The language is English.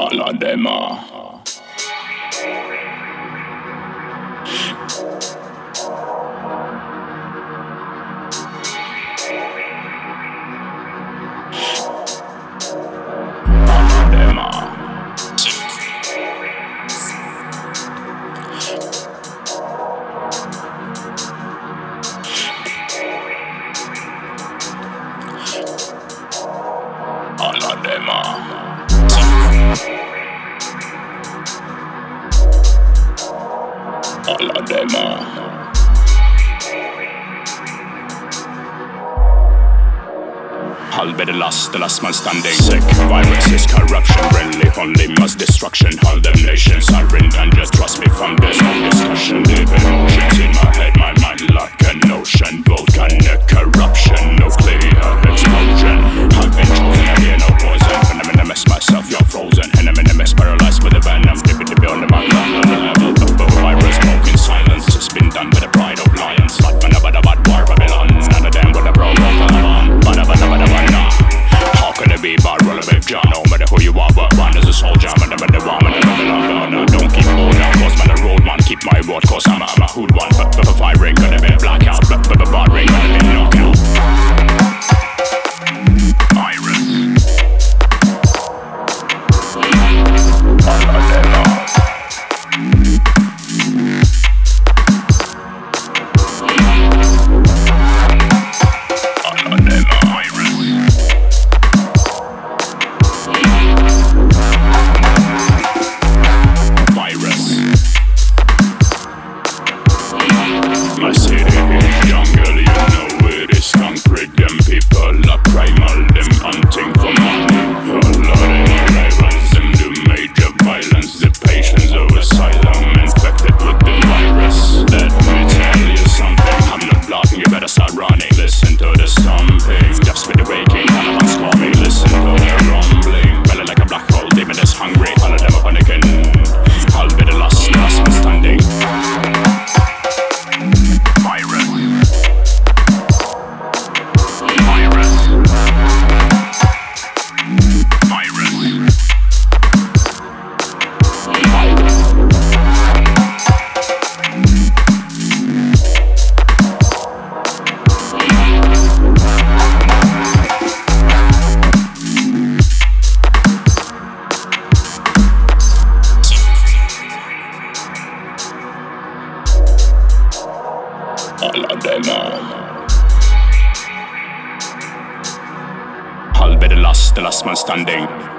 alla demma. Alla demma. Alla demma. Hull better last, the last man standing. Sick, viruses, corruption, friendly, only mass destruction. Hull them nations are in danger, trust me, from there's no discussion. Live emotions in my head, my mind like an ocean. Volcanic corruption, nuclear explosion. I've been chosen, I hear no poison. When I'm in a mess myself, you're frozen. And I'm in a mess, paralyzed with a venom. Dippy on the mountain, on the level of a virus, smoking silence. It's been done with the pride of lions. Like man, about a bad war, Babylon. None of them with a pro, how can it be about relevant John? No matter who you are, but one is a soldier. Man, I'm the one, man, don't keep order. Cause man, the road man, keep my word. Cause I'm a hood one. But firing, gonna be blackout. But barring, gonna be knockout. Virus. My city is jungle, you know it is concrete. Them people are primal, them hunting for money. A lot of rivals, them do major violence. The patients of asylum infected with the virus. Let me tell you something, I'm not bluffing, you better start running. Listen to the stomping, just with the waking, none of us calling. Listen to the rumbling, belly like a black hole, demon is hungry. All of them are panicking, I'll be the last man standing. Alla demma. Hull be the last man standing.